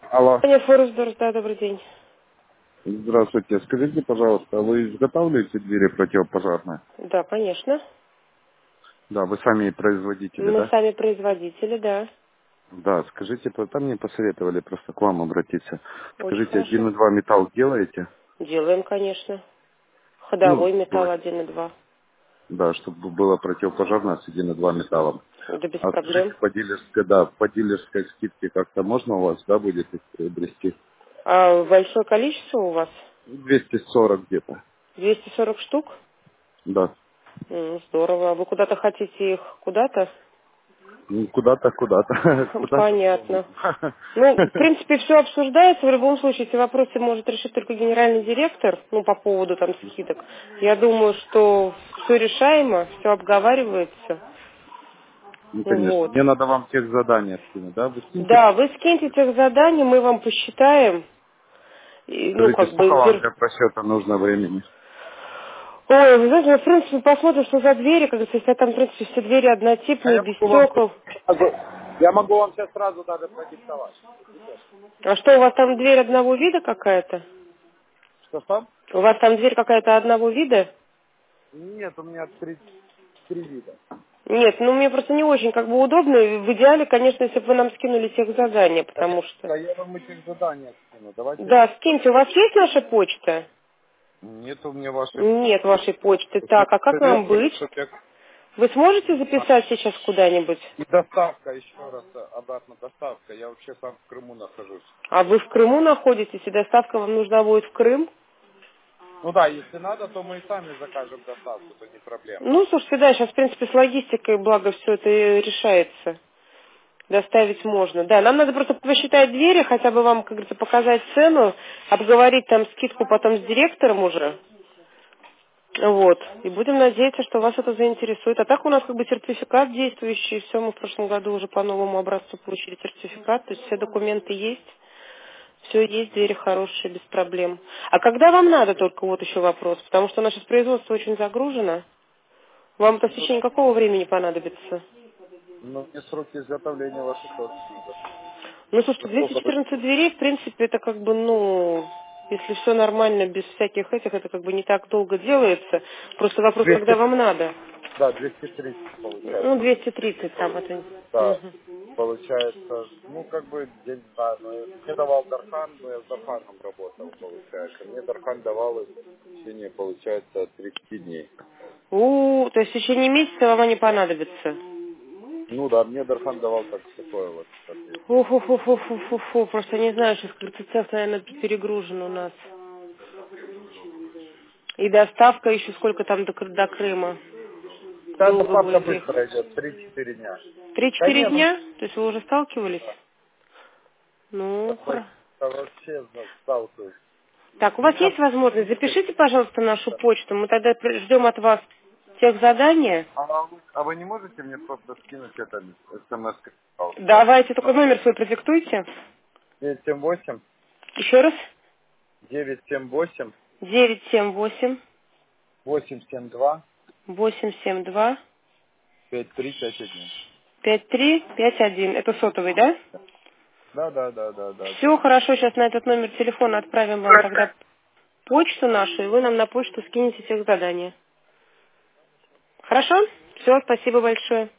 Алло. Аня Форесдорс, да, добрый день. Здравствуйте. Скажите, пожалуйста, вы изготавливаете двери противопожарные? Да, конечно. Да, вы сами производители, Мы да? сами производители, да. Да, скажите, там мне посоветовали просто к вам обратиться. Очень Скажите, хорошо. 1,2 металл делаете? Делаем, конечно. Ну, Ходовой металл 1,2. да, чтобы было противопожарное с 1,2 металлом. Да без А скажите, проблем. по дилерской скидке как-то можно у вас, да, будет их приобрести? А большое количество у вас? 240 где-то. 240 штук? Да. Здорово. А вы куда-то хотите их? Куда-то? Ну, куда-то, куда-то. Куда-то куда Понятно. угодно. Ну, в принципе, все обсуждается. В любом случае, эти вопросы может решить только генеральный директор, ну, по поводу там скидок. Я думаю, что все решаемо, все обговаривается. Ну, конечно. Вот. Мне надо вам тех задания скинуть, да? Вы скиньте. Да, вы скиньте тех задания, мы вам посчитаем. И, ну, Скажите, как сколько бы, вам для просчета нужно времени? Ой, вы знаете, мы, в принципе, посмотрим, что за двери, как говорится, если там, в принципе, все двери А однотипные, я без могу вам стекол. я могу вам сейчас сразу даже продиктовать. А что, у вас там дверь одного вида какая-то? Что там? У вас там дверь какая-то одного вида? Нет, у меня три вида. Нет, ну мне просто не очень как бы удобно. В идеале, конечно, если бы вы нам скинули тех задания, потому что... Да я вам этих задания скину. Давайте. Да, скиньте. У вас есть наша почта? Нет у меня вашей Нет вашей почты. Так, а как нам посмотрите, быть? чтоб я Вы сможете не знаю. записать сейчас куда-нибудь? И доставка еще раз, обратно доставка. Я вообще сам в Крыму нахожусь. А вы в Крыму находитесь, и доставка вам нужна будет в Крым? Ну да, если надо, то мы и сами закажем доставку, то не проблема. Ну, слушайте, да, сейчас, в принципе, с логистикой, благо, все это и решается. Доставить можно. Да, нам надо просто посчитать двери, хотя бы вам, как говорится, показать цену, обговорить там скидку потом с директором уже. Вот. И будем надеяться, что вас это заинтересует. А так у нас как бы сертификат действующий. Все, мы в прошлом году уже по новому образцу получили сертификат. То есть все документы есть. Все есть, двери хорошие, без проблем. А когда вам надо, только вот еще вопрос. Потому что наше производство очень загружено. Вам это в течение какого времени понадобится? Ну, мне сроки изготовления ваших тоже надо. Ну, слушайте, Насколько вы... 214 дверей, в принципе, это как бы, ну, если все нормально, без всяких этих, это как бы не так долго делается. Просто вопрос, когда 200, вам надо. да, 230 получается. Ну, 230 там это. Да, Мгм. получается, ну, как бы, я не знаю, ну, мне давал Дархан, но я с Дарханом работал, получается. Мне Дархан давал их в течение, получается, 30 дней. То есть в течение месяца вам они понадобятся. Ну да, мне Дархан давал так, такое вот, соответственно. Фу, просто не знаю, сейчас цех, наверное, перегружен у нас. И доставка еще сколько там до Крыма. Да, Долго доставка будет ехать. быстро идет, 3-4 дня. Да 3-4 не, ну, дня? То есть вы уже сталкивались? да, Ну, это хорошо. вообще сталкиваюсь. Так, у У вас меня, есть возможность? Запишите, пожалуйста, нашу почту. Мы тогда ждем от вас тех задания. а вы не можете мне просто скинуть это смс, пожалуйста? Давайте только номер свой продиктуйте. 978 Еще раз. 978 978 872 872 5351. 5351. Это сотовый, да? Да. Все хорошо, сейчас на этот номер телефона отправим вам тогда почту нашу, и вы нам на почту скинете тех задания. Хорошо? Все, спасибо большое.